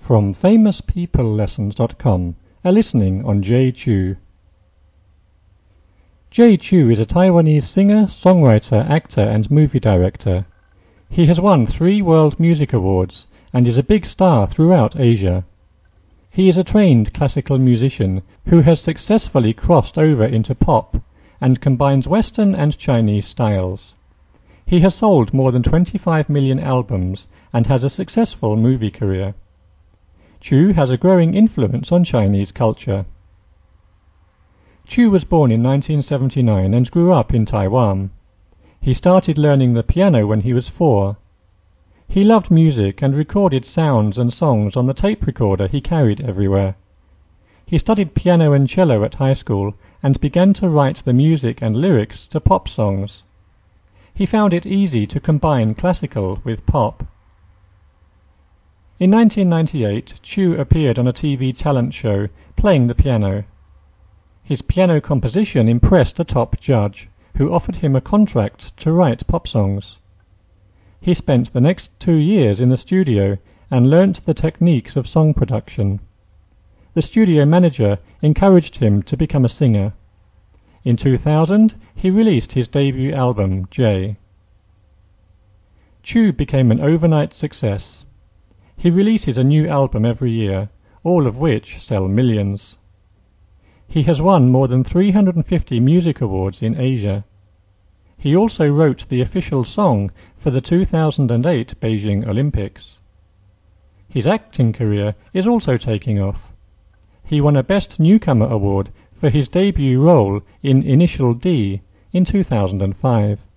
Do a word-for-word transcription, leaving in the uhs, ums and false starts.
From famous people lessons dot com, a listening on Jay Chou. Jay Chou is a Taiwanese singer, songwriter, actor and movie director. He has won three World Music Awards and is a big star throughout Asia. He is a trained classical musician who has successfully crossed over into pop and combines Western and Chinese styles. He has sold more than twenty-five million albums and has a successful movie career. Chou has a growing influence on Chinese culture. Chou was born in nineteen seventy-nine and grew up in Taiwan. He started learning the piano when he was four. He loved music and recorded sounds and songs on the tape recorder he carried everywhere. He studied piano and cello at high school and began to write the music and lyrics to pop songs. He found it easy to combine classical with pop. In nineteen ninety-eight, Chou appeared on a T V talent show playing the piano. His piano composition impressed a top judge, who offered him a contract to write pop songs. He spent the next two years in the studio and learnt the techniques of song production. The studio manager encouraged him to become a singer. In two thousand, he released his debut album, Jay. Chou became an overnight success. He releases a new album every year, all of which sell millions. He has won more than three hundred fifty music awards in Asia. He also wrote the official song for the two thousand eight Beijing Olympics. His acting career is also taking off. He won a Best Newcomer Award for his debut role in Initial D in two thousand five.